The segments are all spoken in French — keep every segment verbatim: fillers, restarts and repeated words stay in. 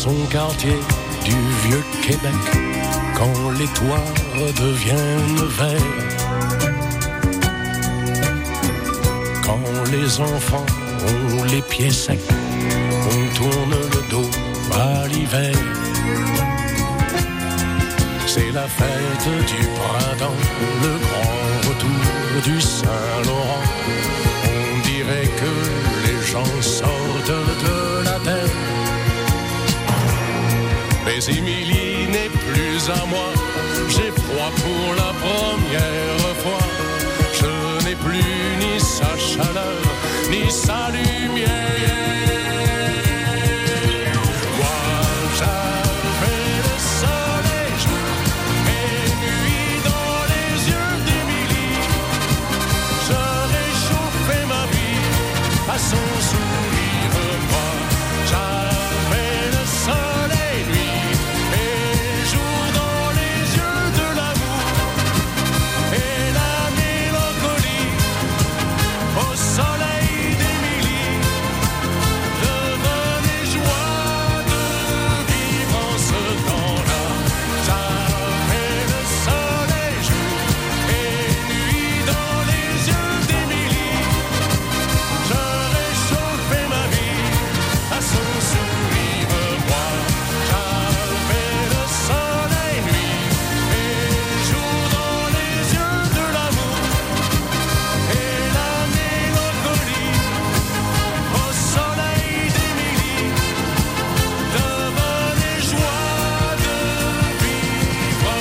son quartier du vieux Québec, quand les toits redeviennent verts, quand les enfants ont les pieds secs, on tourne le dos à l'hiver. C'est la fête du printemps, le grand retour du Saint-Laurent. On dirait que les gens sortent de la terre. Mais Émilie n'est plus à moi, j'ai froid pour la première fois. Je n'ai plus ni sa chaleur, ni sa lumière. Son sourire, moi, j'avais le soleil, nuit et jour dans les yeux de l'amour et la mélancolie au soleil d'Émilie devenait joie de vivre en ce temps-là. J'avais le soleil, jour et nuit dans les yeux d'Émilie. Son sourire, moi, j'avais le soleil, nuit et jour dans les yeux de l'amour et la mélancolie au soleil d'Émilie devenait joie de vivre.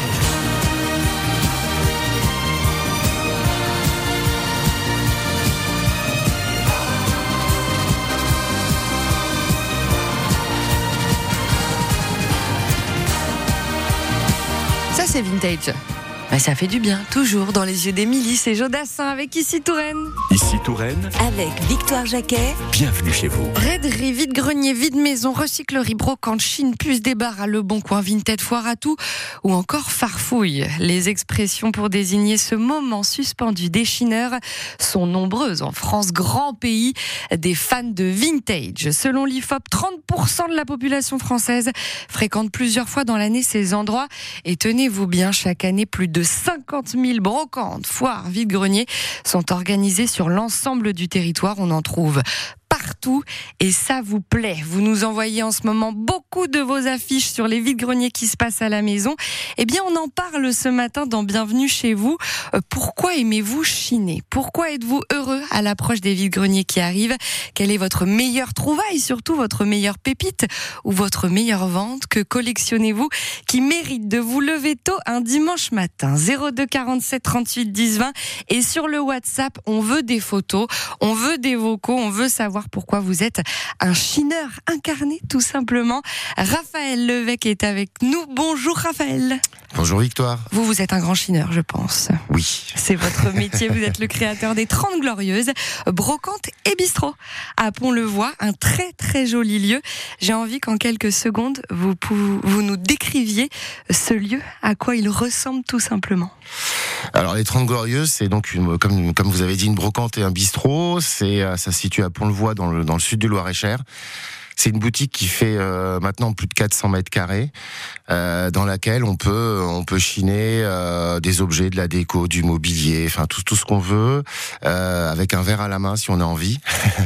Ça, c'est vintage. Mais ça fait du bien, toujours dans les yeux d'Émilie. C'est Jodassin avec Ici Touraine. Ici Touraine, Avec Victoire Jacquet. bienvenue chez vous. Raiderie, vide-grenier, vide-maison, recyclerie, brocante, Chine, puce débarras à Le Bon Coin, Vinted, foire à tout ou encore farfouille. Les expressions pour désigner ce moment suspendu des chineurs sont nombreuses en France, grand pays des fans de vintage. Selon l'I F O P, trente pour cent de la population française fréquente plusieurs fois dans l'année ces endroits. Et tenez-vous bien, chaque année, plus de cinquante mille brocantes, foires, vide-greniers sont organisées sur l'ensemble du territoire. On en trouve partout et ça vous plaît. Vous nous envoyez en ce moment beaucoup de vos affiches sur les vide-greniers qui se passent à la maison. Eh bien, on en parle ce matin dans Bienvenue chez vous. Euh, pourquoi aimez-vous chiner ? Pourquoi êtes-vous heureux à l'approche des vide-greniers qui arrivent ? Quelle est votre meilleure trouvaille, surtout votre meilleure pépite ou votre meilleure vente ? Que collectionnez-vous qui mérite de vous lever tôt un dimanche matin ? zéro deux quarante-sept trente-huit dix vingt et sur le WhatsApp, on veut des photos, on veut des vocaux, on veut savoir pourquoi vous êtes un chineur incarné, tout simplement. Raphaël Levesque est avec nous. Bonjour Raphaël. Bonjour Victoire. Vous, vous êtes un grand chineur, je pense. Oui. C'est votre métier. Vous êtes le créateur des trente Glorieuses, brocante et bistrot à Pont-le-Voix, un très très joli lieu. J'ai envie qu'en quelques secondes, vous, vous nous décriviez ce lieu, à quoi il ressemble tout simplement. Alors les trente Glorieuses, c'est donc une, comme comme vous avez dit, une brocante et un bistrot. C'est ça se situe à Pont-le-Voix dans le dans le sud du Loir-et-Cher. C'est une boutique qui fait euh, maintenant plus de quatre cents mètres carrés, euh, dans laquelle on peut on peut chiner euh, des objets, de la déco, du mobilier, enfin tout tout ce qu'on veut, euh, avec un verre à la main si on a envie.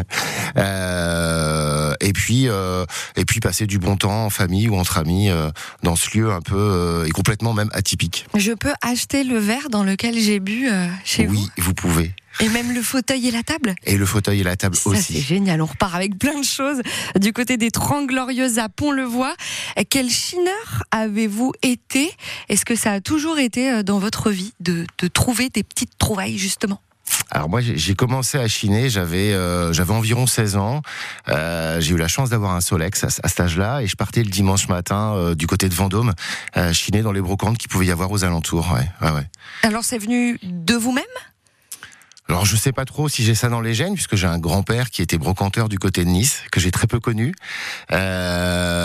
euh, et puis euh, et puis passer du bon temps en famille ou entre amis euh, dans ce lieu un peu euh, et complètement même atypique. Je peux acheter le verre dans lequel j'ai bu euh, chez oui, vous ? Oui, vous pouvez. Et même le fauteuil et la table ? Et le fauteuil et la table Ça, aussi. C'est génial, on repart avec plein de choses du côté des trente Glorieuses à Pont-le-Voix. Quel chineur avez-vous été ? Est-ce que ça a toujours été dans votre vie de, de trouver des petites trouvailles justement ? Alors moi j'ai commencé à chiner, j'avais euh, j'avais environ seize ans. Euh, j'ai eu la chance d'avoir un Solex à, à cet âge-là et je partais le dimanche matin euh, du côté de Vendôme, euh, chiner dans les brocantes qu'il pouvait y avoir aux alentours. Ouais, ouais, ouais. Alors c'est venu de vous-même ? Alors je sais pas trop si j'ai ça dans les gènes, puisque j'ai un grand-père qui était brocanteur du côté de Nice, que j'ai très peu connu. Euh, est-ce que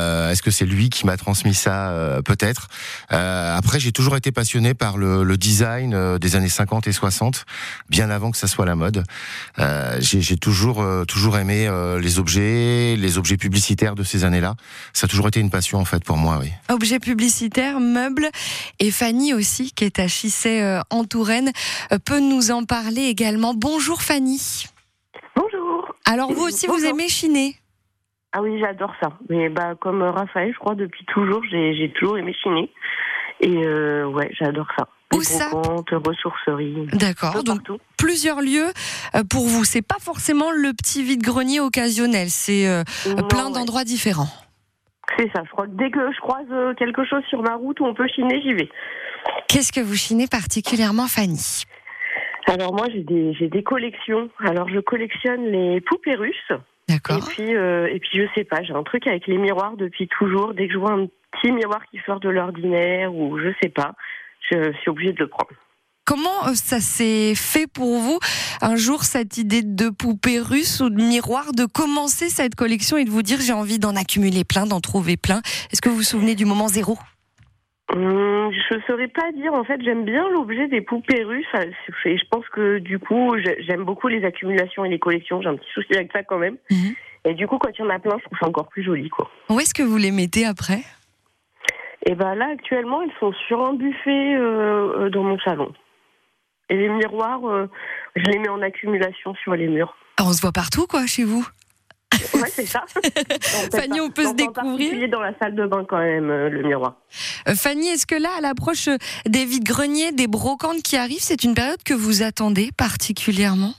que c'est lui qui m'a transmis ça, euh, peut-être. Euh, après, j'ai toujours été passionné par le, le design euh, des années cinquante et soixante, bien avant que ça soit la mode. Euh, j'ai, j'ai toujours, euh, toujours aimé euh, les objets, les objets publicitaires de ces années-là. Ça a toujours été une passion en fait pour moi, oui. Objets publicitaires, meubles, et Fanny aussi, qui est à Chissey euh, en Touraine, euh, peut nous en parler également. Bonjour Fanny. Bonjour. Alors vous aussi, Bonjour. vous aimez chiner? Ah oui, j'adore ça. Mais bah comme Raphaël, je crois depuis toujours, j'ai, j'ai toujours aimé chiner. Et euh, ouais, j'adore ça. Où Les ça? brocantes, ressourceries. D'accord, donc partout. plusieurs lieux euh, pour vous. C'est pas forcément le petit vide-grenier occasionnel, c'est euh, Non, plein ouais. d'endroits différents. C'est ça. Je crois que dès que je croise euh, quelque chose sur ma route où on peut chiner, j'y vais. Qu'est-ce que vous chinez particulièrement, Fanny? Alors moi, j'ai des j'ai des collections. Alors je collectionne les poupées russes. D'accord. Et puis euh, et puis je sais pas, j'ai un truc avec les miroirs depuis toujours. Dès que je vois un petit miroir qui sort de l'ordinaire ou je sais pas, je suis obligée de le prendre. Comment euh, ça s'est fait pour vous, un jour, cette idée de poupée russe ou de miroir, de commencer cette collection et de vous dire j'ai envie d'en accumuler plein, d'en trouver plein? Est-ce que vous vous souvenez du moment zéro? Hum, je saurais pas dire. En fait, j'aime bien l'objet des poupées russes. Et je pense que du coup, j'aime beaucoup les accumulations et les collections. J'ai un petit souci avec ça quand même. Mmh. Et du coup, quand il y en a plein, je trouve ça encore plus joli, quoi. Où est-ce que vous les mettez après? Et ben là, actuellement, ils sont sur un buffet euh, dans mon salon. Et les miroirs, euh, je les mets en accumulation sur les murs. On se voit partout, quoi, chez vous. Ouais, c'est ça. Fanny, on peut se découvrir. En particulier dans la salle de bain, quand même, euh, le miroir. Euh, Fanny, est-ce que là, à l'approche des vides-greniers, des brocantes qui arrivent, c'est une période que vous attendez particulièrement?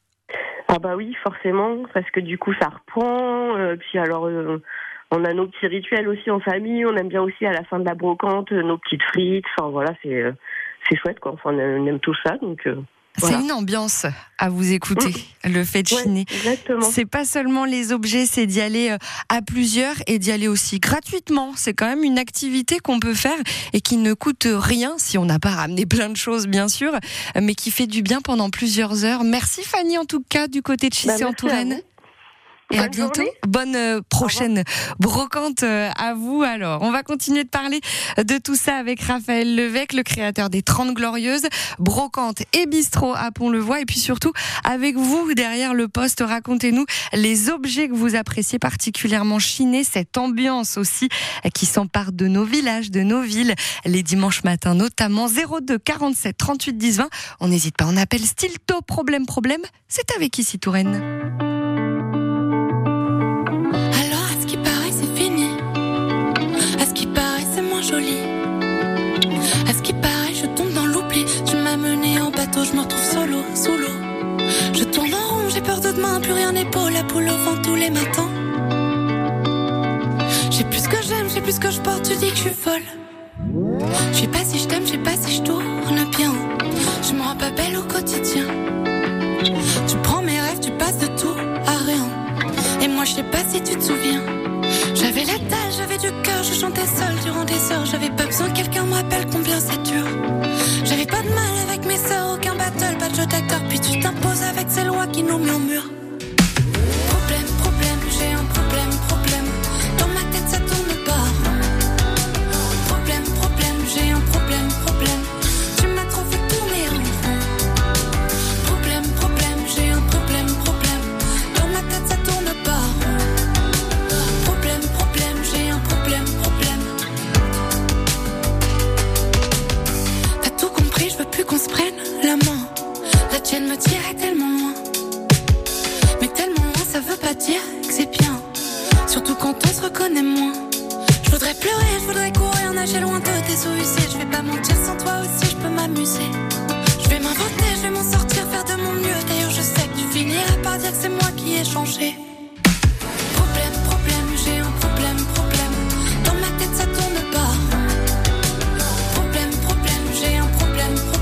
Ah bah oui, forcément, parce que du coup, ça reprend. Euh, puis alors, euh, on a nos petits rituels aussi en famille. On aime bien aussi, à la fin de la brocante, nos petites frites. Enfin, voilà, c'est, euh, c'est chouette, quoi. Enfin, on aime tout ça, donc... Euh... Voilà. C'est une ambiance à vous écouter, mmh. le fait de chiner. Ouais, exactement. C'est pas seulement les objets, c'est d'y aller à plusieurs et d'y aller aussi gratuitement. C'est quand même une activité qu'on peut faire et qui ne coûte rien, si on n'a pas ramené plein de choses, bien sûr, mais qui fait du bien pendant plusieurs heures. Merci Fanny, en tout cas, du côté de Chissey bah, en Touraine. Et Bonne à bientôt. journée. Bonne euh, prochaine brocante euh, à vous alors. On va continuer de parler de tout ça avec Raphaël Levesque, le créateur des trente Glorieuses, brocante et bistrot à Pont-le-Voix. Et puis surtout, avec vous derrière le poste, racontez-nous les objets que vous appréciez particulièrement chinés, cette ambiance aussi qui s'empare de nos villages, de nos villes, les dimanches matins notamment. Zéro deux quarante-sept trente-huit dix vingt. On n'hésite pas, on appelle Stilto. Problème, problème, c'est avec Ici Touraine. Joli. À ce qui paraît, je tombe dans l'oubli. Tu m'as mené en bateau, je me retrouve solo, sous l'eau. Je tourne en rond, j'ai peur de demain, plus rien n'est beau. La poule au vent tous les matins. Je sais plus ce que j'aime, je sais plus ce que je porte. Tu dis que je suis folle. Je sais pas si je t'aime, je sais pas si je tourne bien. Je me rends pas belle au quotidien. Tu prends mes rêves, tu passes de tout à rien. Et moi, je sais pas si tu te souviens. J'avais la dalle, j'avais du cœur, je chantais seule durant des heures. J'avais pas besoin que quelqu'un me rappelle combien c'est dur. J'avais pas de mal avec mes sœurs, aucun battle, pas de jeu d'acteur. Puis tu t'imposes avec ces lois qui nous murmurent. Problème, problème, j'ai un problème, problème. Dans ma tête ça tourne pas. Problème, problème, j'ai un problème, problème. Tu m'as trop fait tourner en rond. Problème, problème, j'ai un problème, problème. Dans ma tête ça tourne pas. Qu'on se prenne la main. La tienne me tirait tellement loin. Mais tellement loin, ça veut pas dire que c'est bien. Surtout quand on se reconnaît moins. Je voudrais pleurer, je voudrais courir, nager loin de tes soucis. Je vais pas mentir, sans toi aussi, je peux m'amuser. Je vais m'inventer, je vais m'en sortir, faire de mon mieux. D'ailleurs, je sais que tu finiras par dire que c'est moi qui ai changé. Problème, problème, j'ai un problème, problème. Dans ma tête, ça tourne pas. Problème, problème, j'ai un problème, problème.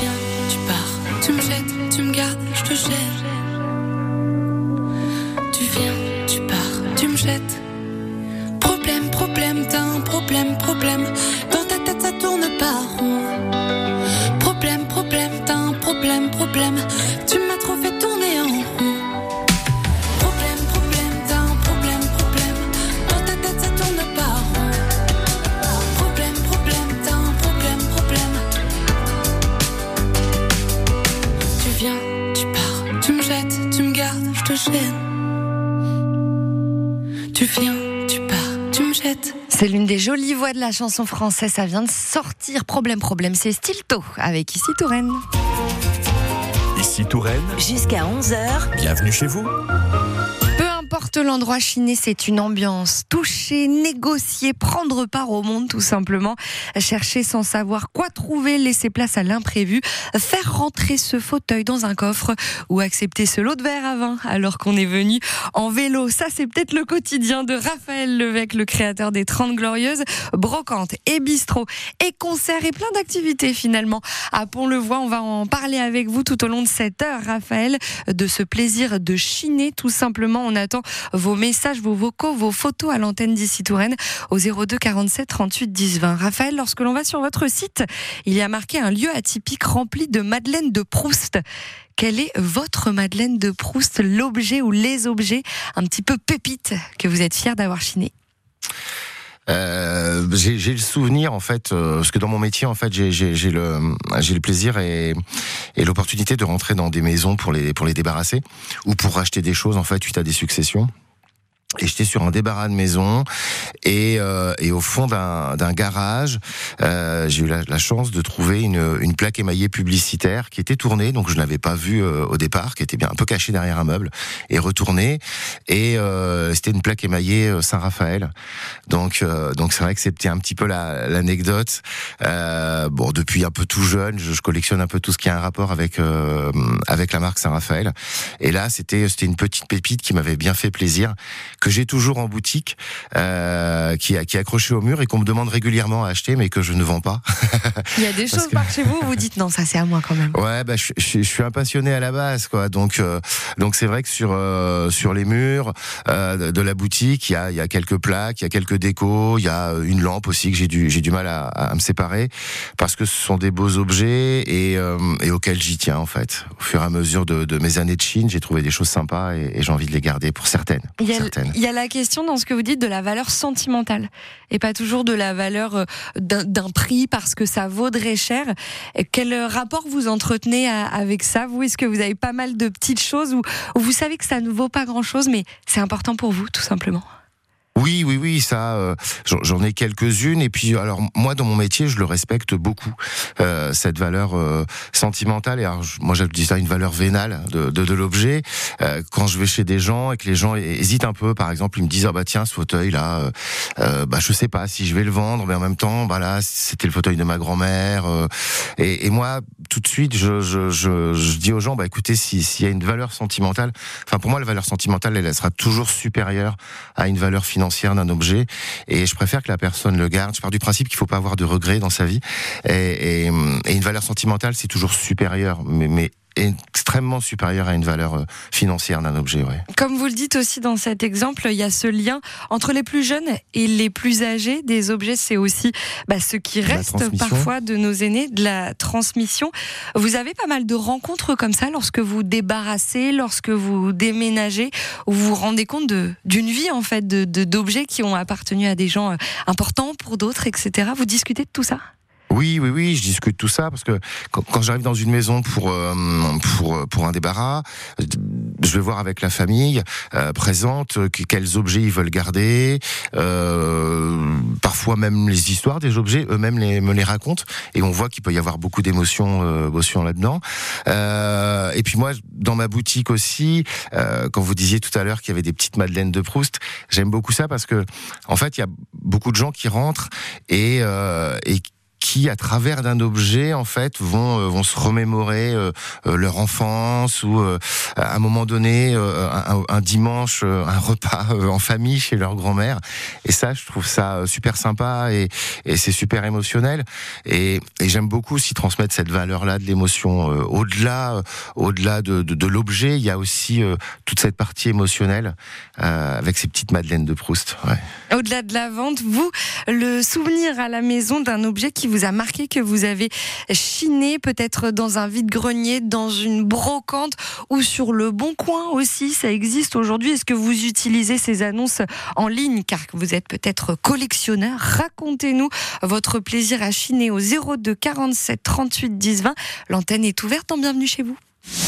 Tu viens, problème, t'as un problème, problème. Dans ta tête ça tourne pas rond. Problème, problème, t'as un problème, problème. Tu m'as trop fait tourner en rond. Problème, problème, t'as un problème, problème. Dans ta tête ça tourne pas rond. Problème, problème, t'as un problème, problème. Tu viens, tu pars, tu me jettes, tu me gardes, je te gêne. Tu viens, tu pars, tu me jettes. C'est l'une des jolies voix de la chanson française, ça vient de sortir. Problème, problème, c'est Stilto avec Ici Touraine. Ici Touraine, Jusqu'à onze heures. bienvenue chez vous. Peu importe l'endroit chiné, c'est une ambiance. Toucher, négocier, prendre part au monde tout simplement. Chercher sans savoir quoi trouver, laisser place à l'imprévu. Faire rentrer ce fauteuil dans un coffre ou accepter ce lot de verre à vin alors qu'on est venu en vélo. Ça, c'est peut-être le quotidien de Raphaël Levesque, le créateur des trente Glorieuses. Brocante et bistrot et concerts et plein d'activités finalement. À Pont-le-Voix, on va en parler avec vous tout au long de cette heure, Raphaël, de ce plaisir de chiner tout simplement. On attend vos messages, vos vocaux, vos photos à l'antenne d'Ici Touraine au zéro deux quarante-sept trente-huit dix vingt. Raphaël, lorsque l'on va sur votre site, il y a marqué un lieu atypique rempli de Madeleine de Proust. Quelle est votre Madeleine de Proust, l'objet ou les objets un petit peu pépites que vous êtes fiers d'avoir chiné? Euh, j'ai, j'ai le souvenir en fait, euh, parce que dans mon métier en fait, j'ai, j'ai, j'ai le, j'ai le plaisir et, et l'opportunité de rentrer dans des maisons pour les, pour les débarrasser ou pour racheter des choses en fait suite à des successions. Et j'étais sur un débarras de maison et, euh, et au fond d'un, d'un garage, euh, j'ai eu la, la chance de trouver une, une plaque émaillée publicitaire qui était tournée, donc je n'avais pas vu euh, au départ, qui était bien un peu cachée derrière un meuble, et retournée. Et euh, c'était une plaque émaillée Saint-Raphaël. Donc, euh, donc c'est vrai que c'était un petit peu la, l'anecdote. Euh, bon, depuis un peu tout jeune, je, je collectionne un peu tout ce qui a un rapport avec euh, avec la marque Saint-Raphaël. Et là, c'était c'était une petite pépite qui m'avait bien fait plaisir, que j'ai toujours en boutique, euh, qui, qui est accroché au mur et qu'on me demande régulièrement à acheter, mais que je ne vends pas. Il y a des choses que... par chez vous, vous dites non, ça c'est à moi quand même. Ouais, bah je, je, je suis un passionné à la base, quoi. Donc, euh, donc c'est vrai que sur euh, sur les murs euh, de la boutique, il y a il y a quelques plaques, il y a quelques décos, il y a une lampe aussi que j'ai du j'ai du mal à, à me séparer parce que ce sont des beaux objets et euh, et auxquels j'y tiens en fait. Au fur et à mesure de, de mes années de Chine, j'ai trouvé des choses sympas et, et j'ai envie de les garder pour certaines. Pour il y a, certaines. Il y a la question dans ce que vous dites de la valeur sentimentale et pas toujours de la valeur d'un, d'un prix parce que ça vaudrait cher. Quel rapport vous entretenez à, avec ça, vous? Est-ce que vous avez pas mal de petites choses où, où vous savez que ça ne vaut pas grand-chose, mais c'est important pour vous, tout simplement? Oui, oui, oui, ça, euh, j'en ai quelques-unes. Et puis, alors moi, dans mon métier, je le respecte beaucoup, euh, cette valeur euh, sentimentale. Et alors, moi, je dis ça, une valeur vénale de, de, de l'objet. Euh, quand je vais chez des gens et que les gens hésitent un peu, par exemple, ils me disent ah bah tiens, ce fauteuil-là, euh, bah je sais pas si je vais le vendre, mais en même temps, bah là, c'était le fauteuil de ma grand-mère. Euh, et, et moi, tout de suite, je, je, je, je dis aux gens bah écoutez, si s'il y a une valeur sentimentale, enfin pour moi, la valeur sentimentale, elle, elle sera toujours supérieure à une valeur financière d'un objet, et je préfère que la personne le garde. Je pars du principe qu'il faut pas avoir de regrets dans sa vie, et, et, et une valeur sentimentale c'est toujours supérieur, mais, mais extrêmement supérieure à une valeur financière d'un objet. Ouais. Comme vous le dites aussi dans cet exemple, il y a ce lien entre les plus jeunes et les plus âgés des objets. C'est aussi bah, ce qui reste parfois de nos aînés, de la transmission. Vous avez pas mal de rencontres comme ça lorsque vous débarrassez, lorsque vous déménagez, où vous vous rendez compte de, d'une vie en fait, de, de, d'objets qui ont appartenu à des gens importants pour d'autres, et cetera. Vous discutez de tout ça ? Oui, oui, oui, je discute tout ça parce que quand, quand j'arrive dans une maison pour euh, pour pour un débarras, je vais voir avec la famille euh, présente quels objets ils veulent garder. Euh, parfois même les histoires des objets eux-mêmes les, me les racontent et on voit qu'il peut y avoir beaucoup d'émotions, euh, émotions là-dedans. Euh, et puis moi, dans ma boutique aussi, euh, quand vous disiez tout à l'heure qu'il y avait des petites madeleines de Proust, j'aime beaucoup ça parce que en fait, il y a beaucoup de gens qui rentrent et euh, et qui, à travers d'un objet, en fait, vont, euh, vont se remémorer euh, euh, leur enfance ou euh, à un moment donné, euh, un, un dimanche, euh, un repas euh, en famille chez leur grand-mère. Et ça, je trouve ça super sympa et, et c'est super émotionnel. Et, et j'aime beaucoup aussi transmettre cette valeur-là de l'émotion. Euh, au-delà, euh, au-delà de, de, de l'objet, il y a aussi euh, toute cette partie émotionnelle euh, avec ces petites madeleines de Proust. Ouais. Au-delà de la vente, vous, le souvenir à la maison d'un objet qui vous a marqué, que vous avez chiné, peut-être dans un vide-grenier, dans une brocante ou sur le Bon Coin aussi, ça existe aujourd'hui. Est-ce que vous utilisez ces annonces en ligne car vous êtes peut-être collectionneur? Racontez-nous votre plaisir à chiner au zéro deux quarante-sept trente-huit dix vingt. L'antenne est ouverte, en bienvenue chez vous.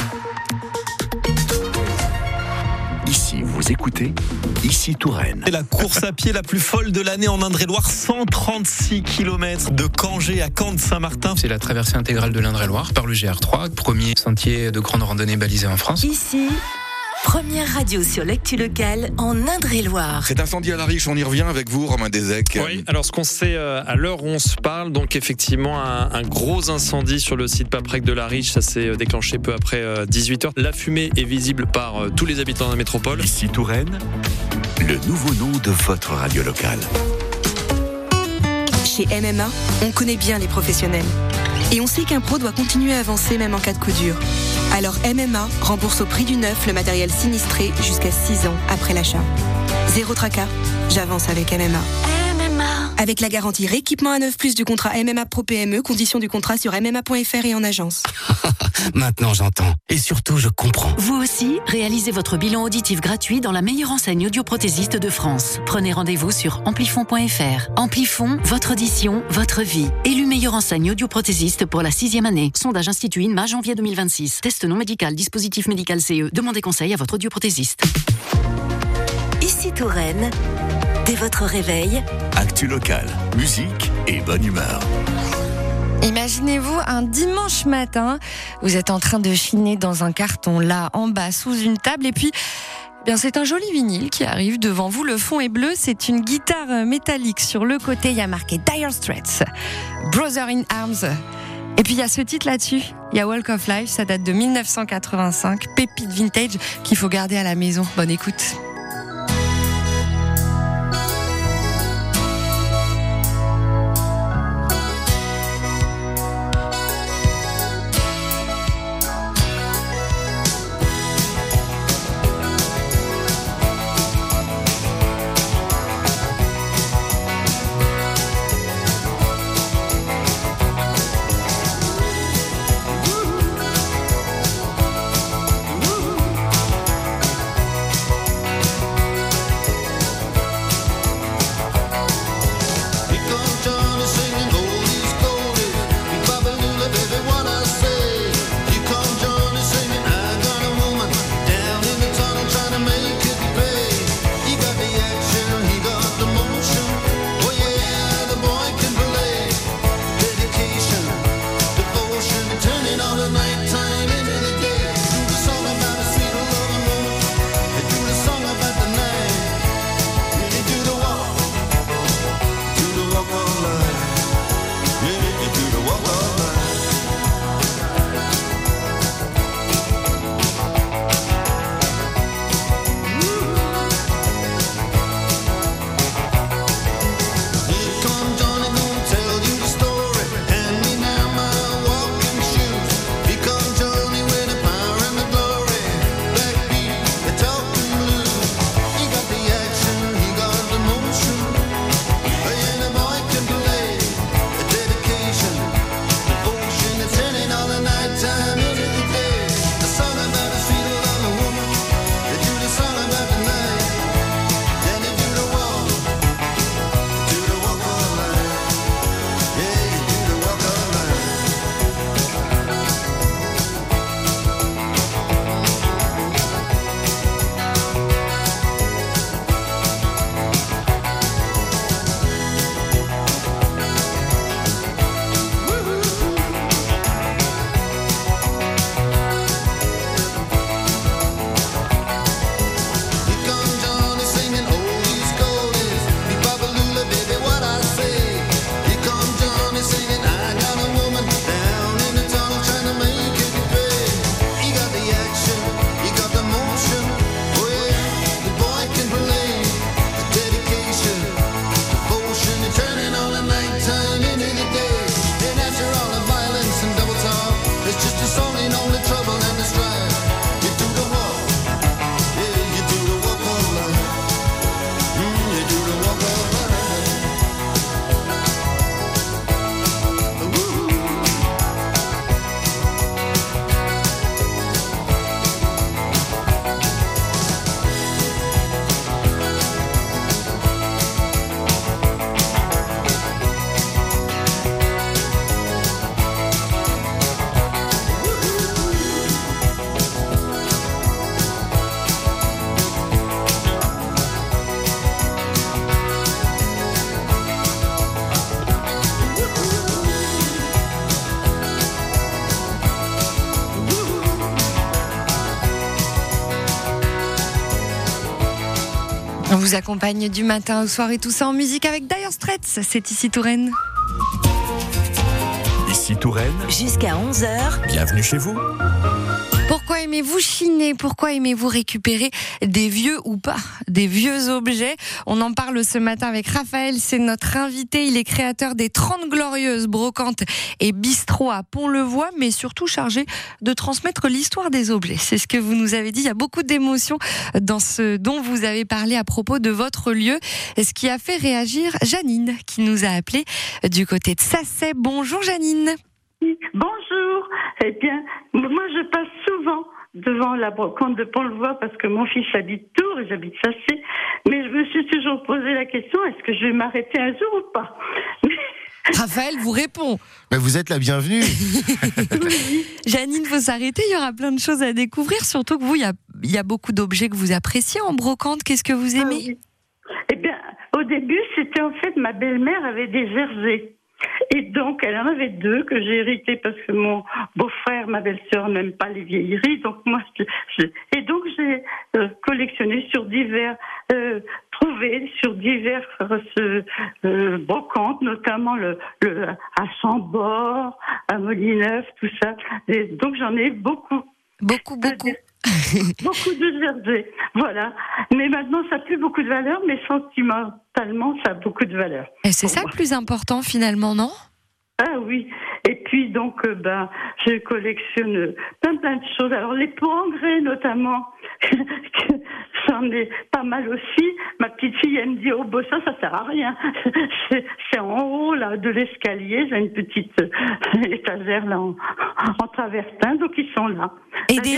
Ici, vous écoutez Ici Touraine. C'est la course à pied la plus folle de l'année en Indre-et-Loire, cent trente-six kilomètres de Cangé à Caen de Saint-Martin. C'est la traversée intégrale de l'Indre-et-Loire par le G R trois, premier sentier de grande randonnée balisé en France. Ici, première radio sur l'actu locale en Indre-et-Loire. Cet incendie à la Riche, on y revient avec vous, Romain Desec. Oui, alors ce qu'on sait euh, à l'heure où on se parle, donc effectivement un, un gros incendie sur le site Paprec de la Riche, ça s'est déclenché peu après euh, dix-huit heures. La fumée est visible par euh, tous les habitants de la métropole. Ici Touraine, le nouveau nom de votre radio locale. Chez M M A, on connaît bien les professionnels. Et on sait qu'un pro doit continuer à avancer même en cas de coup dur. Alors M M A rembourse au prix du neuf le matériel sinistré jusqu'à six ans après l'achat. Zéro tracas, j'avance avec M M A. M M A. Avec la garantie rééquipement à neuf plus du contrat M M A Pro P M E, conditions du contrat sur m m a point f r et en agence. Maintenant j'entends. Et surtout je comprends. Vous aussi, réalisez votre bilan auditif gratuit dans la meilleure enseigne audioprothésiste de France. Prenez rendez-vous sur amplifon point f r. Amplifon, votre audition, votre vie. Élu meilleure enseigne audioprothésiste pour la sixième année. Sondage Institut INMA, janvier deux mille vingt-six. Test non médical, dispositif médical C E. Demandez conseil à votre audioprothésiste. Ici Touraine, dès votre réveil, actu locale, musique et bonne humeur. Imaginez-vous un dimanche matin, vous êtes en train de chiner dans un carton là en bas sous une table et puis eh bien c'est un joli vinyle qui arrive devant vous. Le fond est bleu, c'est une guitare métallique. Sur le côté, il y a marqué Dire Straits, Brother in Arms. Et puis il y a ce titre là-dessus, il y a Walk of Life, ça date de dix-neuf cent quatre-vingt-cinq, pépite vintage qu'il faut garder à la maison. Bonne écoute. vous accompagne du matin au soir et tout ça en musique avec Dire Straits. C'est ici Touraine. Ici Touraine. Jusqu'à onze heures. Bienvenue chez vous. Pourquoi aimez-vous chiner ? Pourquoi aimez-vous récupérer des vieux ou pas, des vieux objets ? On en parle ce matin avec Raphaël, c'est notre invité. Il est créateur des trente Glorieuses, brocantes et bistrots à Pont-le-Voix, mais surtout chargé de transmettre l'histoire des objets. C'est ce que vous nous avez dit. Il y a beaucoup d'émotions dans ce dont vous avez parlé à propos de votre lieu, ce qui a fait réagir Janine, qui nous a appelé du côté de Sacey. Bonjour Janine. Bonjour. Eh bien, moi je passe souvent devant la brocante de Pont-le-Voix parce que mon fils habite Tours et j'habite Sacey. Mais je me suis toujours posé la question, est-ce que je vais m'arrêter un jour ou pas ? Raphaël vous répond. Mais vous êtes la bienvenue. Janine, faut s'arrêter, il y aura plein de choses à découvrir, surtout que vous, il y a, il y a beaucoup d'objets que vous appréciez en brocante. Qu'est-ce que vous aimez ? Ah oui. Eh bien, au début, c'était en fait, ma belle-mère avait des jersey. Et donc, elle en avait deux que j'ai hérité parce que mon beau-frère, ma belle-sœur n'aiment pas les vieilleries. Donc, moi, je, je, et donc, j'ai euh, collectionné sur divers, euh, trouvé sur divers euh, euh, brocantes, notamment le, le, à Chambord, à Molineuve, tout ça. Et donc, j'en ai beaucoup. Beaucoup, beaucoup. Beaucoup de jersey, voilà. Mais maintenant, ça n'a plus beaucoup de valeur, mais sentimentalement, ça a beaucoup de valeur. Et c'est ça le plus important, finalement, non ? Ah oui. Et puis, donc, euh, ben, je collectionne plein, plein de choses. Alors, les pots en grès, notamment, j'en ai pas mal aussi. Ma petite fille, elle me dit, oh, bah, ça, ça sert à rien. C'est, c'est en haut, là, de l'escalier. J'ai une petite euh, étagère, là, en, en travertin. Donc, ils sont là. Et des,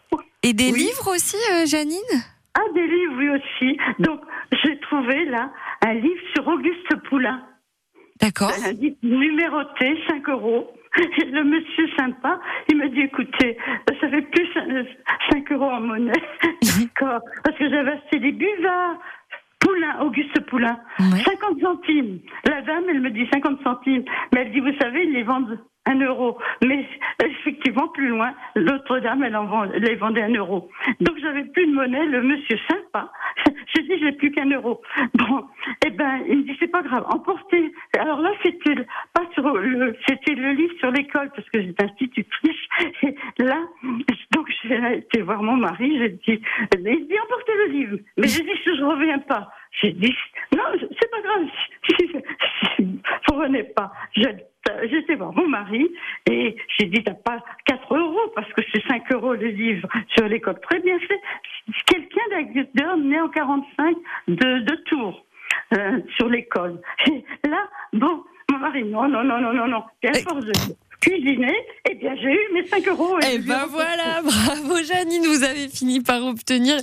et des oui. livres aussi, euh, Janine ? Ah, des livres, oui, aussi. Donc, j'ai trouvé, là, un livre sur Auguste Poulain. D'accord. Un livre numéroté, cinq euros. Le monsieur sympa, il me dit, écoutez, ça fait plus cinq euros en monnaie. D'accord. Parce que j'avais acheté des buvards. Poulain, Auguste Poulain. Ouais. cinquante centimes. La dame, elle me dit cinquante centimes. Mais elle dit, vous savez, ils les vendent un euro. Mais effectivement, plus loin, l'autre dame, elle en vend, elle les vendait un euro. Donc, j'avais plus de monnaie. Le monsieur sympa, j'ai dit, j'ai plus qu'un euro. Bon, eh ben, il me dit, c'est pas grave, emportez. Alors là, c'était pas sur le, c'était le livre sur l'école, parce que j'étais institutrice. Et là, donc, j'ai été voir mon mari, j'ai dit, il dit, emportez le livre. Mais j'ai dit, je reviens pas. J'ai dit, non, c'est pas grave, vous revenez pas. J'étais voir mon mari et j'ai dit, t'as pas quatre euros parce que c'est cinq euros le livre sur l'école. Très bien fait. Quelqu'un d'homme né en quarante-cinq de, de Tours euh, sur l'école. Et là, bon, mon mari, non, non, non, non, non, non. Et à force de cuisiner, eh bien, j'ai eu mes cinq euros. Et, et ben voilà, bravo Janine, vous avez fini par obtenir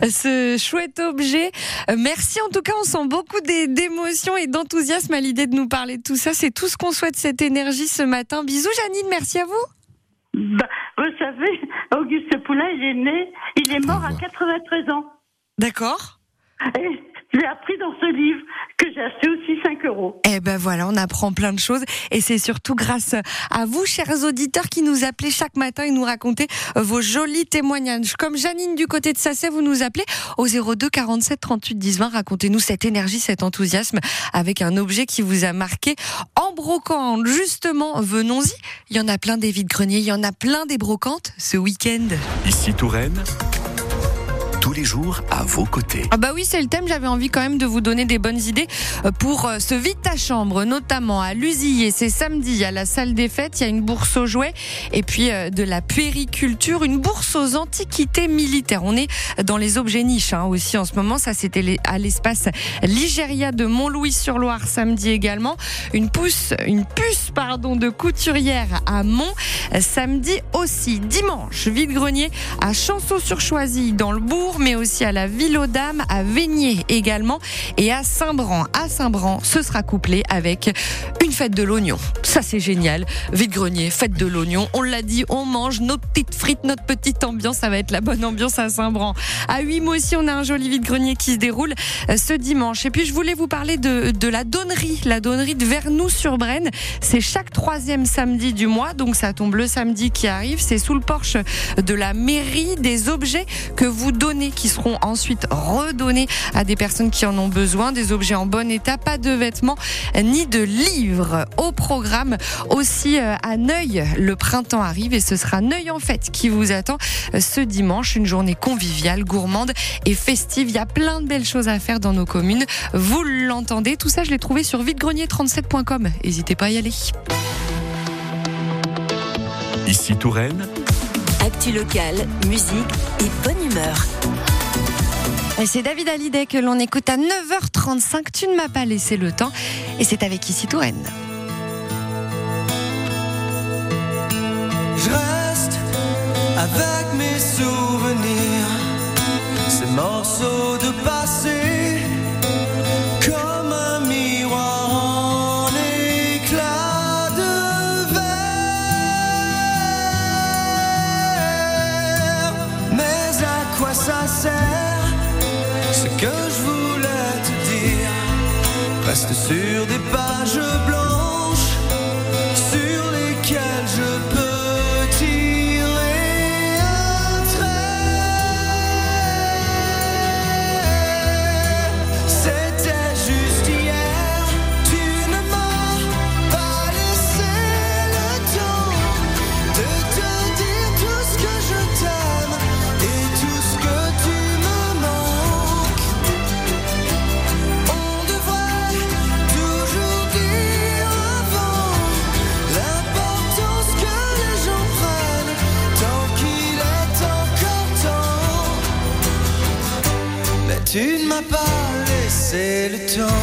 ce chouette objet. Merci en tout cas, on sent beaucoup d'émotions et d'enthousiasme à l'idée de nous parler de tout ça. C'est tout ce qu'on souhaite, cette énergie ce matin. Bisous Janine, merci à vous. Bah, vous savez, Auguste Poulain, il est né, il est mort à quatre-vingt-treize ans. D'accord. Et j'ai appris dans ce livre que j'ai acheté aussi cinq euros. Eh ben voilà, on apprend plein de choses et c'est surtout grâce à vous, chers auditeurs, qui nous appelez chaque matin et nous racontez vos jolis témoignages. Comme Janine du côté de Sacey, vous nous appelez au zéro deux quarante-sept trente-huit dix vingt. Racontez-nous cette énergie, cet enthousiasme avec un objet qui vous a marqué en brocante. Justement, venons-y. Il y en a plein des vides-greniers, il y en a plein des brocantes ce week-end. Ici Touraine. Tous les jours à vos côtés. Ah bah oui, c'est le thème. J'avais envie quand même de vous donner des bonnes idées pour ce Vide ta chambre, notamment à Lusillier. C'est samedi à la salle des fêtes. Il y a une bourse aux jouets et puis de la puériculture, une bourse aux antiquités militaires. On est dans les objets niches hein, aussi en ce moment. Ça, c'était à l'espace Ligéria de Montlouis-sur-Loire samedi également. Une pousse, une puce pardon de couturière à Mont samedi aussi. Dimanche, vide-grenier à Chanceau-sur-Choisy dans le Bourg, mais aussi à la Ville aux Dames, à Veigné également et à Saint-Bran. À Saint-Bran, ce sera couplé avec une fête de l'oignon. Ça, c'est génial. Vide-grenier, fête de l'oignon. On l'a dit, on mange nos petites frites, notre petite ambiance. Ça va être la bonne ambiance à Saint-Bran. À Huimaux aussi, on a un joli vide-grenier qui se déroule ce dimanche. Et puis, je voulais vous parler de, de la donnerie, la donnerie de Vernoux-sur-Brenne. C'est chaque troisième samedi du mois, donc ça tombe le samedi qui arrive. C'est sous le porche de la mairie, des objets que vous donnez donnés qui seront ensuite redonnés à des personnes qui en ont besoin, des objets en bon état, pas de vêtements ni de livres. Au programme aussi à Neuilly, le printemps arrive et ce sera Neuilly en fête qui vous attend ce dimanche, une journée conviviale, gourmande et festive. Il y a plein de belles choses à faire dans nos communes. Vous l'entendez, tout ça je l'ai trouvé sur vide grenier trente-sept point com. N'hésitez pas à y aller. Ici Touraine. Actu locale, musique et bonne humeur. Et c'est David Hallyday que l'on écoute à neuf heures trente-cinq. Tu ne m'as pas laissé le temps. Et c'est avec Ici Touraine. Je reste avec mes souvenirs, ces morceaux de passé, comme un miroir en éclat de verre. Mais à quoi ça sert? Ce que je voulais te dire reste sur des pages blanches sur lesquelles je peux tirer un trait. C'était juste hier, tu ne m'as pas laissé le temps de te dire tout ce que je t'aime et tout ce que tu me manques. On devrait toujours dire avant l'importance que les gens prennent tant qu'il est encore temps. Mais tu ne m'as pas laissé le temps.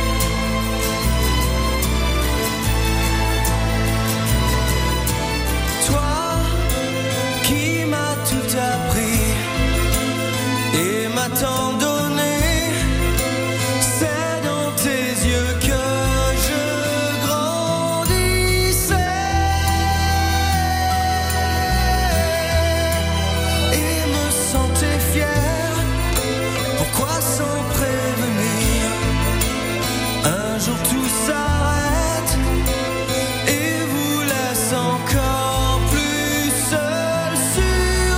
Toi qui m'as tout appris et m'as tant donné, c'est dans tes yeux que je grandissais et me sentais fier. Pourquoi sans prévenir? Un jour tout s'arrête et vous laisse encore plus seul sur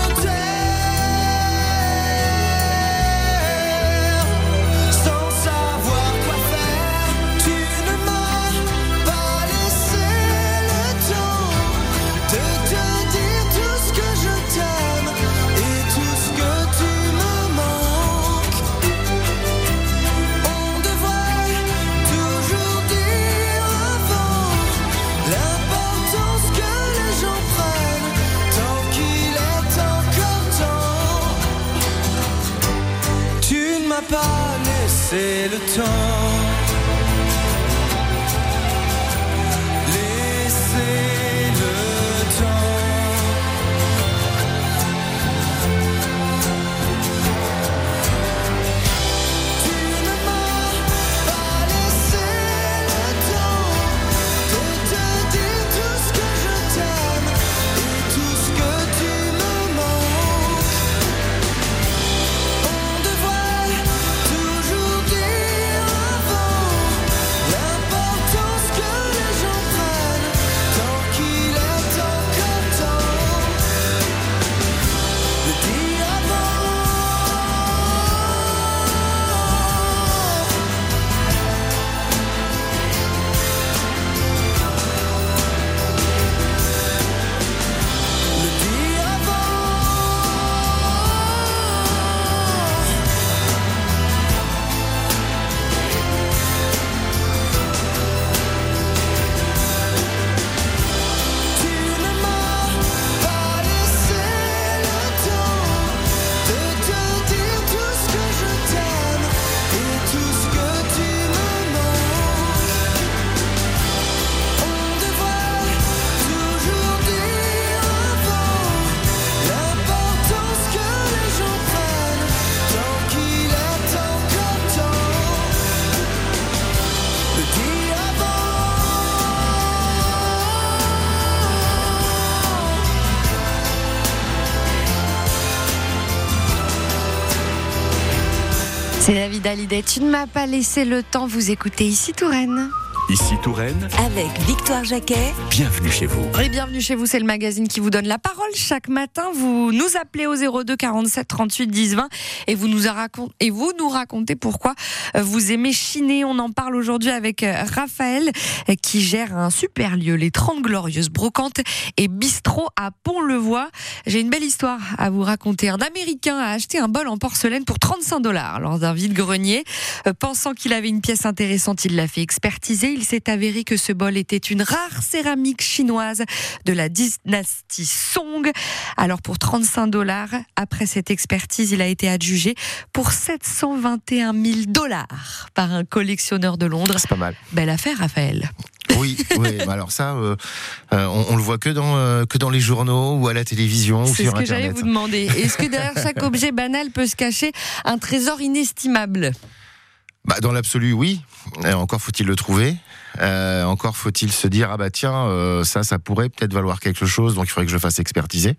terre. Sans savoir quoi faire, tu ne m'as pas laissé le temps de te dire tout ce que je t'aime et tout ce que tu me manques. On devrait toujours dire avant l'importance que les gens prennent tant qu'il est encore temps. Tu ne m'as pas laissé le temps. Laissez le temps. Tu ne m'as pas laissé le temps de te dire tout ce que je t'aime et tout ce que tu me manques. On devrait toujours dire avant l'importance que les gens prennent tant qu'il est encore temps. Le dire avant. Le dire avant. Tu ne m'as pas laissé le temps de te dire tout ce que je t'aime et tout ce que tu me manques. On devrait toujours dire avant l'importance que les gens prennent tant qu'il est encore temps. Le dire avant. C'est David Hallyday. Tu ne m'as pas laissé le temps. Vous écoutez Ici Touraine. Ici Touraine, Avec Victoire Jacquet. bienvenue chez vous. Et bienvenue chez vous, c'est le magazine qui vous donne la parole. Chaque matin, vous nous appelez au zéro deux quarante-sept trente-huit dix vingt et vous nous, a racont- et vous nous racontez pourquoi vous aimez chiner. On en parle aujourd'hui avec Raphaël qui gère un super lieu, les trente Glorieuses Brocantes et Bistrot à Pont-le-Voix. J'ai une belle histoire à vous raconter. Un Américain a acheté un bol en porcelaine pour trente-cinq dollars lors d'un vide-grenier. Pensant qu'il avait une pièce intéressante, il l'a fait expertiser. Il s'est avéré que ce bol était une rare céramique chinoise de la dynastie Song. Alors pour trente-cinq dollars, après cette expertise, il a été adjugé pour sept cent vingt et un mille dollars par un collectionneur de Londres. C'est pas mal. Belle affaire, Raphaël. Oui, oui. Bah alors ça, euh, euh, on, on le voit que dans euh, que dans les journaux ou à la télévision ou C'est sur ce que j'allais Internet. vous demander. Est-ce que derrière chaque objet banal peut se cacher un trésor inestimable ? Bah, dans l'absolu, oui. Et encore faut-il le trouver. Euh, encore faut-il se dire ah bah tiens euh, ça ça pourrait peut-être valoir quelque chose, donc il faudrait que je le fasse expertiser.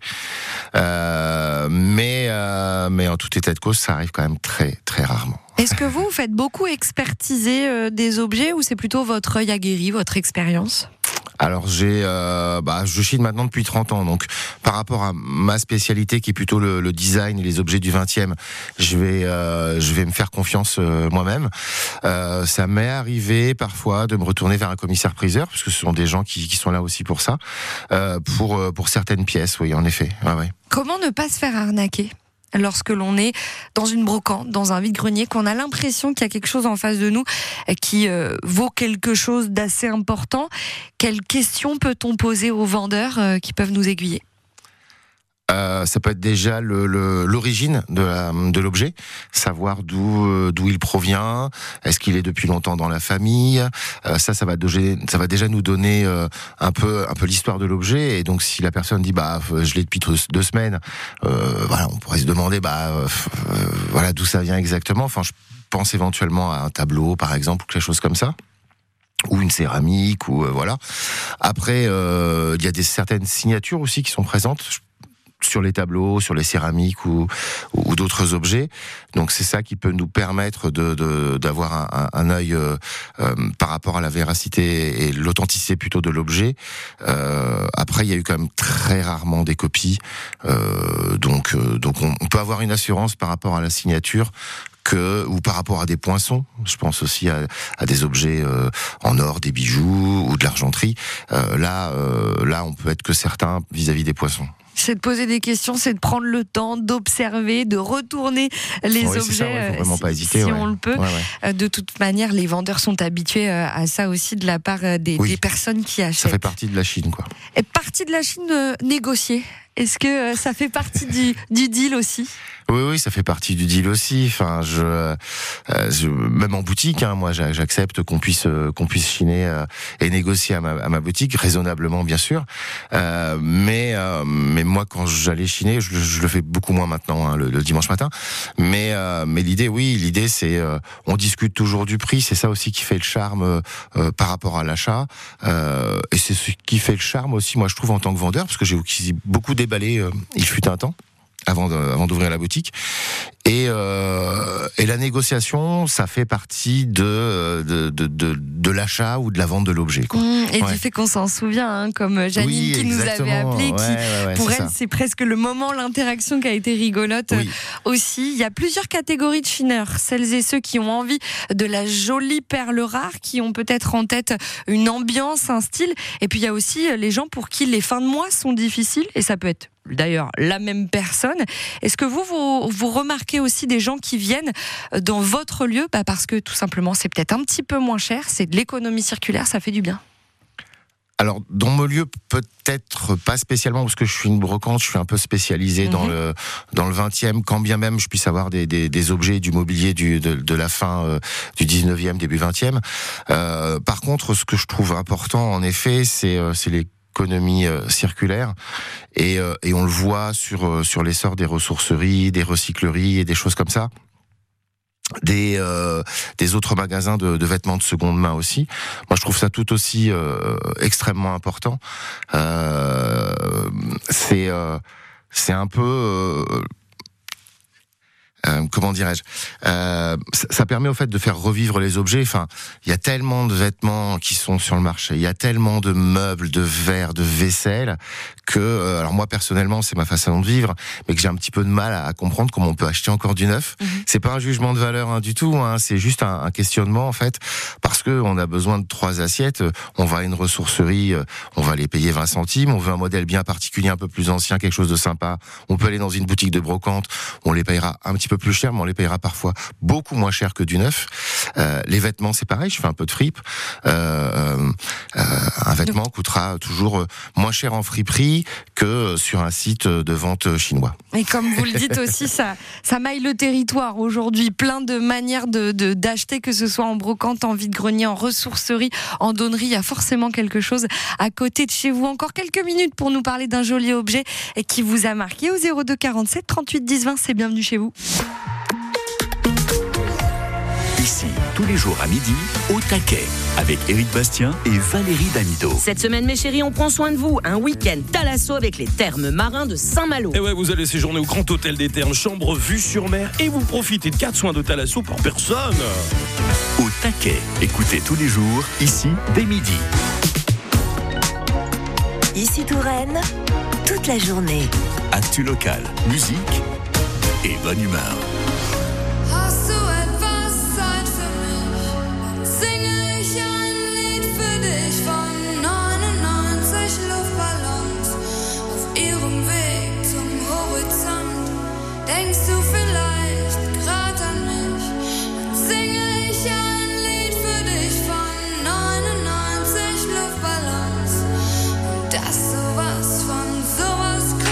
Euh, mais euh, mais en tout état de cause, ça arrive quand même très très rarement. Est-ce que vous, vous faites beaucoup expertiser euh, des objets ou c'est plutôt votre œil aguerri, votre expérience ? Alors j'ai, euh, bah, je chine maintenant depuis trente ans, donc par rapport à ma spécialité qui est plutôt le, le design et les objets du vingtième, je vais, euh, je vais me faire confiance euh, moi-même. Euh, ça m'est arrivé parfois de me retourner vers un commissaire-priseur, parce que ce sont des gens qui, qui sont là aussi pour ça, euh, pour pour certaines pièces, oui, en effet. Ouais, ouais. Comment ne pas se faire arnaquer ? Lorsque l'on est dans une brocante, dans un vide-grenier, qu'on a l'impression qu'il y a quelque chose en face de nous qui euh, vaut quelque chose d'assez important, quelles questions peut-on poser aux vendeurs euh, qui peuvent nous aiguiller ? Euh, ça peut être déjà le, le, l'origine de, la, de l'objet, savoir d'où euh, d'où il provient, est-ce qu'il est depuis longtemps dans la famille. Euh, ça, ça va, doger, ça va déjà nous donner euh, un peu un peu l'histoire de l'objet. Et donc, si la personne dit bah je l'ai depuis deux semaines, euh, voilà, on pourrait se demander bah euh, voilà d'où ça vient exactement. Enfin, je pense éventuellement à un tableau, par exemple, ou quelque chose comme ça, ou une céramique, ou euh, voilà. Après, euh, il y a des certaines signatures aussi qui sont présentes sur les tableaux, sur les céramiques ou, ou d'autres objets. Donc c'est ça qui peut nous permettre de, de d'avoir un, un œil euh, euh, par rapport à la véracité et l'authenticité plutôt de l'objet. Euh, après, il y a eu quand même très rarement des copies. Euh, donc euh, donc on, on peut avoir une assurance par rapport à la signature que, ou par rapport à des poinçons. Je pense aussi à, à des objets euh, en or, des bijoux ou de l'argenterie. Euh, là, euh, là, on peut être que certain vis-à-vis des poinçons. C'est de poser des questions, c'est de prendre le temps d'observer, de retourner les oui, objets c'est ça, ouais, faut vraiment si, pas hésiter, si ouais. on le peut. Ouais, ouais. De toute manière, les vendeurs sont habitués à ça aussi de la part des, oui. des personnes qui achètent. Ça fait partie de la Chine, quoi. Et partie de la Chine euh, négocier. Est-ce que ça fait partie du, du deal aussi ? Oui, oui, ça fait partie du deal aussi. Enfin, je, euh, je même en boutique, hein, moi, j'accepte qu'on puisse qu'on puisse chiner euh, et négocier à ma, à ma boutique, raisonnablement, bien sûr. Euh, mais euh, mais moi, quand j'allais chiner, je, je le fais beaucoup moins maintenant, hein, le, le dimanche matin. Mais euh, mais l'idée, oui, l'idée, c'est euh, on discute toujours du prix. C'est ça aussi qui fait le charme euh, par rapport à l'achat. Euh, et c'est ce qui fait le charme aussi, moi, je trouve, en tant que vendeur, parce que j'ai beaucoup déballé. Euh, il fut un temps. Avant, de, avant d'ouvrir la boutique. Et, euh, et la négociation, ça fait partie de, de, de, de, de l'achat ou de la vente de l'objet. Quoi. Mmh, et ouais. du fait qu'on s'en souvient, hein, comme Janine oui, qui nous avait appelé, ouais, qui, ouais, ouais, pour c'est elle, ça. c'est presque le moment, l'interaction qui a été rigolote oui. aussi. Il y a plusieurs catégories de chineurs. Celles et ceux qui ont envie de la jolie perle rare, qui ont peut-être en tête une ambiance, un style. Et puis il y a aussi les gens pour qui les fins de mois sont difficiles, et ça peut être d'ailleurs la même personne. Est-ce que vous, vous, vous remarquez aussi des gens qui viennent dans votre lieu bah parce que tout simplement c'est peut-être un petit peu moins cher, c'est de l'économie circulaire, ça fait du bien? Alors, dans mon lieu, peut-être pas spécialement, parce que je suis une brocante, je suis un peu spécialisé mmh. dans le dans le vingtième, quand bien même je puisse avoir des, des, des objets, du mobilier du, de, de la fin euh, du dix-neuvième, début vingtième. Euh, par contre, ce que je trouve important, en effet, c'est, euh, c'est les économie euh, circulaire et, euh, et on le voit sur euh, sur l'essor des ressourceries, des recycleries et des choses comme ça, des euh, des autres magasins de, de vêtements de seconde main aussi. Moi, je trouve ça tout aussi euh, extrêmement important. Euh, c'est euh, c'est un peu euh, euh, comment dirais-je, euh, ça, ça permet au fait de faire revivre les objets. Enfin, il y a tellement de vêtements qui sont sur le marché, il y a tellement de meubles, de verres, de vaisselle que, euh, alors moi personnellement, c'est ma façon de vivre, mais que j'ai un petit peu de mal à, à comprendre comment on peut acheter encore du neuf. Mmh. C'est pas un jugement de valeur hein, du tout, hein, c'est juste un, un questionnement en fait, parce que on a besoin de trois assiettes, on va à une ressourcerie, on va les payer vingt centimes, on veut un modèle bien particulier, un peu plus ancien, quelque chose de sympa, on peut aller dans une boutique de brocante, on les payera un petit peu plus cher, mais on les payera parfois beaucoup moins cher que du neuf. Euh, les vêtements, c'est pareil, je fais un peu de fripe. Euh, euh, un vêtement coûtera toujours moins cher en friperie que sur un site de vente chinois. Et comme vous le dites aussi, ça, ça maille le territoire aujourd'hui. Plein de manières de, de, d'acheter, que ce soit en brocante, en vide-grenier, en ressourcerie, en donnerie. Il y a forcément quelque chose à côté de chez vous. Encore quelques minutes pour nous parler d'un joli objet qui vous a marqué au zéro deux quarante-sept trente-huit dix vingt. C'est bienvenue chez vous. Ici, tous les jours à midi, au taquet, avec Éric Bastien et Valérie Damido. Cette semaine, mes chéris, on prend soin de vous. Un week-end Thalasso avec les thermes marins de Saint-Malo. Et ouais, vous allez séjourner au Grand Hôtel des Thermes, chambre vue sur mer, et vous profitez de quatre soins de Thalasso par personne. Au taquet, écoutez tous les jours, ici, dès midi. Ici Touraine, toute la journée. Actu local, musique et bonne humeur. Hast du etwas Zeit für mich? Singe ich ein Lied für dich von neunundneunzig Luftballons auf ihrem Weg zum Horizont. Denkst du vielleicht grad an mich? Dann singe ich ein Lied für dich von neunundneunzig Luftballons und dass sowas von sowas kommt.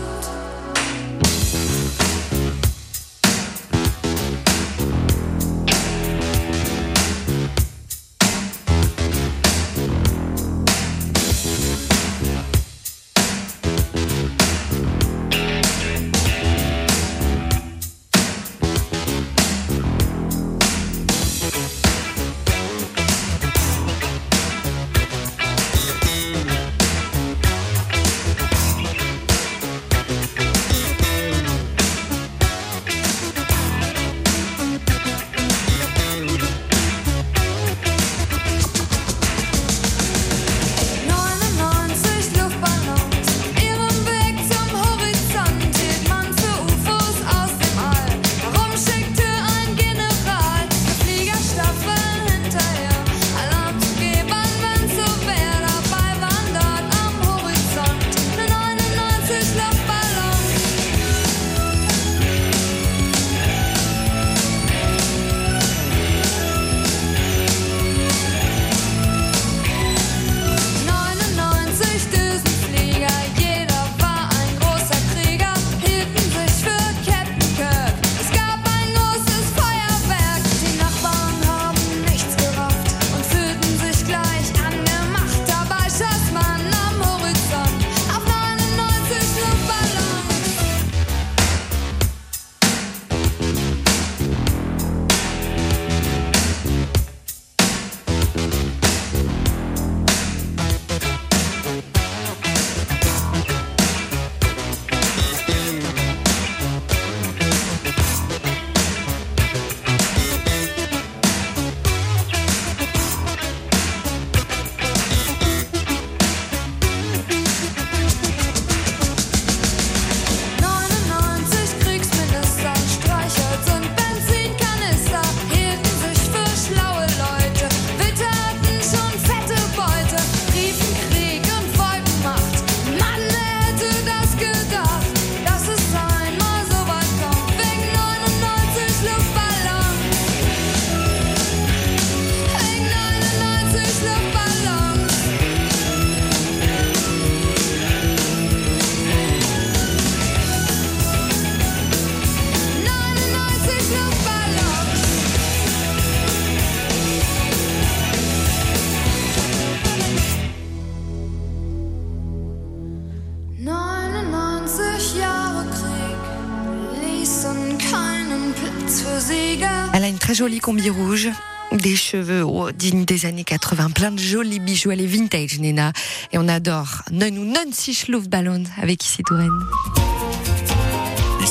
Elle a une très jolie combi rouge, des cheveux oh, dignes des années quatre-vingts, plein de jolis bijoux, elle est vintage Nena, et on adore neunundneunzig Luftballons avec Ici Touraine. Ici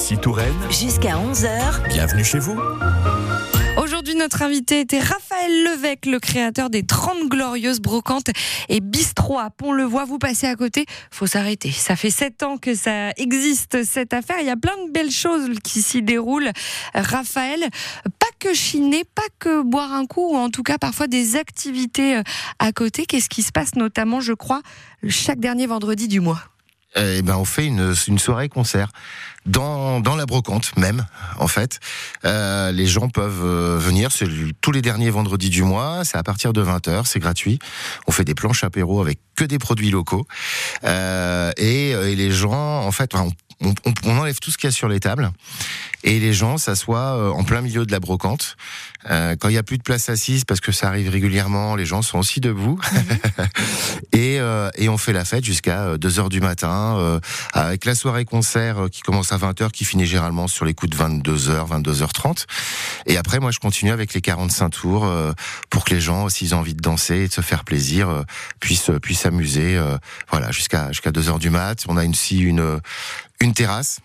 Ici Touraine. Jusqu'à onze heures. Bienvenue chez vous. Aujourd'hui, notre invité était Raphaël Levesque, le créateur des trente Glorieuses brocantes et bistrot à Pont-le-Voix. Vous passez à côté, faut s'arrêter. Ça fait sept ans que ça existe, cette affaire. Il y a plein de belles choses qui s'y déroulent. Raphaël, pas que chiner, pas que boire un coup, ou en tout cas parfois des activités à côté. Qu'est-ce qui se passe notamment, je crois, chaque dernier vendredi du mois ? Eh ben, on fait une, une soirée concert dans dans la brocante même. En fait, euh, les gens peuvent euh, venir. C'est tous les derniers vendredis du mois. C'est à partir de vingt heures. C'est gratuit. On fait des planches apéro avec que des produits locaux. Euh, et, et les gens, en fait, on, on, on enlève tout ce qu'il y a sur les tables. Et les gens s'assoient en plein milieu de la brocante. Euh, quand il y a plus de place assise, parce que ça arrive régulièrement, les gens sont aussi debout. Mmh. et, euh, et on fait la fête jusqu'à deux heures du matin, euh, avec la soirée concert qui commence à vingt heures, qui finit généralement sur les coups de vingt-deux heures, vingt-deux heures trente. Et après, moi, je continue avec les quarante-cinq tours, euh, pour que les gens, s'ils ont envie de danser et de se faire plaisir, euh, puissent, puissent s'amuser, euh, voilà, jusqu'à, jusqu'à deux heures du mat. On a aussi une, une terrasse.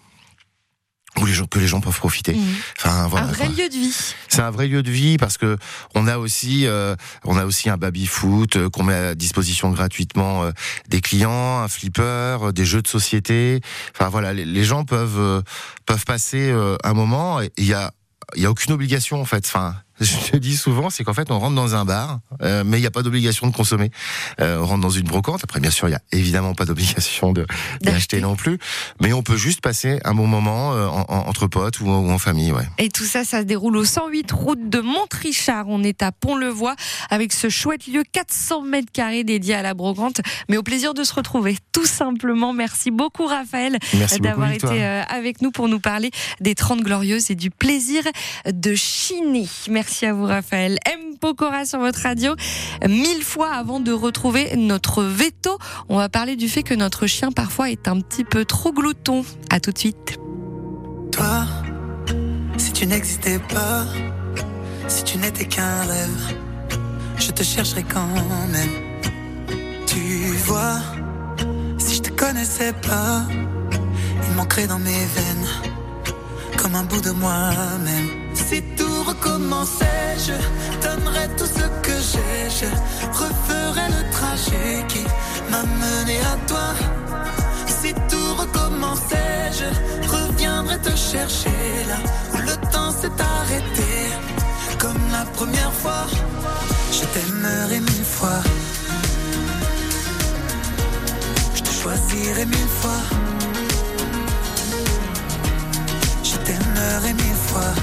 Où les gens, que les gens peuvent profiter. Mmh. Enfin, voilà, un vrai quoi. lieu de vie. C'est un vrai lieu de vie parce que on a aussi, euh, on a aussi un baby foot euh, qu'on met à disposition gratuitement euh, des clients, un flipper, euh, des jeux de société. Enfin voilà, les, les gens peuvent euh, peuvent passer euh, un moment. Et il y a il y a aucune obligation en fait. Enfin. Je te dis souvent, c'est qu'en fait, on rentre dans un bar, euh, mais il n'y a pas d'obligation de consommer. Euh, on rentre dans une brocante. Après, bien sûr, il n'y a évidemment pas d'obligation de, d'acheter non plus. Mais on peut juste passer un bon moment euh, en, en, entre potes ou, ou en famille. Ouais. Et tout ça, ça se déroule au cent huit route de Montrichard. On est à Pont-le-Voix avec ce chouette lieu, quatre cents mètres carrés dédié à la brocante. Mais au plaisir de se retrouver, tout simplement. Merci beaucoup, Raphaël, Merci d'avoir beaucoup, été euh, avec nous pour nous parler des trente Glorieuses et du plaisir de chiner. Merci. Merci à vous, Raphaël. M. Pokora sur votre radio. Mille fois avant de retrouver notre veto, on va parler du fait que notre chien parfois est un petit peu trop glouton. À tout de suite. Toi, si tu n'existais pas, si tu n'étais qu'un rêve, je te chercherais quand même. Tu vois, si je te connaissais pas, il manquerait dans mes veines comme un bout de moi-même. Si tout recommençait, je donnerais tout ce que j'ai. Je referais le trajet qui m'a mené à toi. Si tout recommençait, je reviendrais te chercher là où le temps s'est arrêté. Comme la première fois, je t'aimerais mille fois. Je te choisirais mille fois. Je t'aimerais mille fois.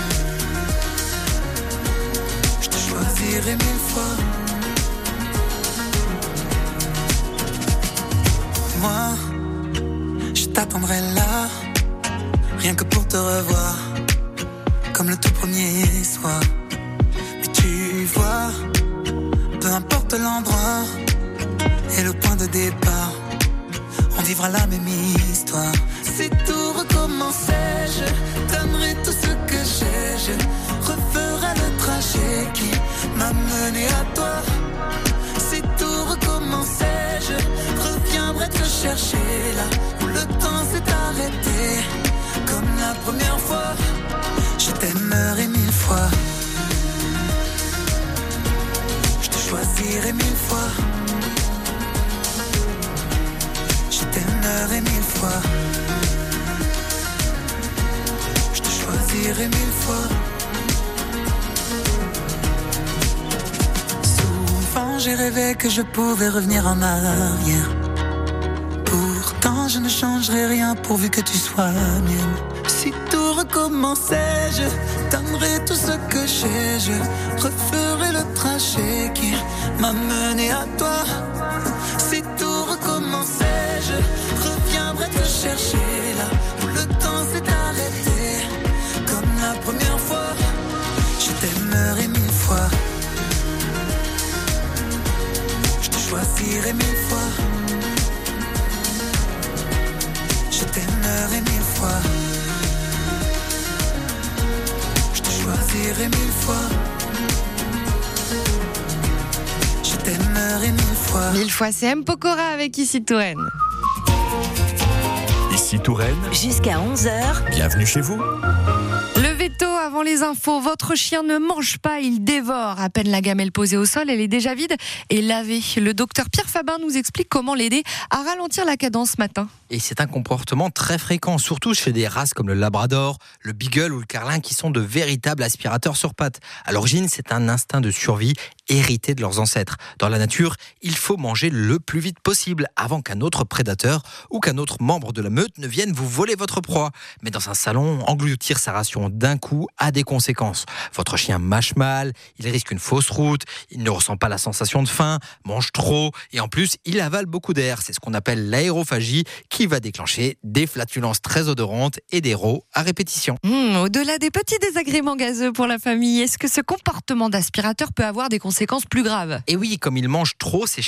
Je choisirais mille fois. Moi, je t'attendrai là, rien que pour te revoir, comme le tout premier soir. Mais tu vois, peu importe l'endroit et le point de départ, on vivra la même histoire. Si tout recommençait, je donnerais tout ce que j'ai. Je referais le trajet qui m'a mené à toi. Si tout recommençait, je reviendrais te chercher là où le temps s'est arrêté. Comme la première fois, je t'aimerais mille fois. Je te choisirais mille fois. Je t'aimerais mille fois. Je te choisirais mille fois. Souvent j'ai rêvé que je pouvais revenir en arrière. Pourtant je ne changerai rien pourvu que tu sois mienne. Si tout recommençait, je donnerais tout ce que j'ai. Je referais le trajet qui m'a mené à toi. Si tout recommençait, je reviendrais te chercher là où le temps s'est arrêté. Comme la première fois, je t'aimerais mille fois. Je te choisirais mille fois. Je t'aimerais mille fois. Je te choisirais mille fois. Je t'aimerais mille fois. Mille fois, c'est M. Pokora avec Ici Touraine. Ici Ici Touraine. Jusqu'à onze heures. Bienvenue chez vous. Le veto avant les infos. Votre chien ne mange pas, il dévore. À peine la gamelle posée au sol, elle est déjà vide et lavée. Le docteur Pierre Fabin nous explique comment l'aider à ralentir la cadence ce matin. Et c'est un comportement très fréquent, surtout chez des races comme le Labrador, le Beagle ou le Carlin qui sont de véritables aspirateurs sur pattes. À l'origine, c'est un instinct de survie hérité de leurs ancêtres. Dans la nature, il faut manger le plus vite possible avant qu'un autre prédateur ou qu'un autre membre de la meute ne vienne vous voler votre proie. Mais dans un salon, engloutir sa ration d'un coup a des conséquences. Votre chien mâche mal, il risque une fausse route, il ne ressent pas la sensation de faim, mange trop et en plus, il avale beaucoup d'air. C'est ce qu'on appelle l'aérophagie qui va déclencher des flatulences très odorantes et des rots à répétition. Mmh, au-delà des petits désagréments gazeux pour la famille, est-ce que ce comportement d'aspirateur peut avoir des conséquences plus graves ? Et oui, comme il mange trop, ces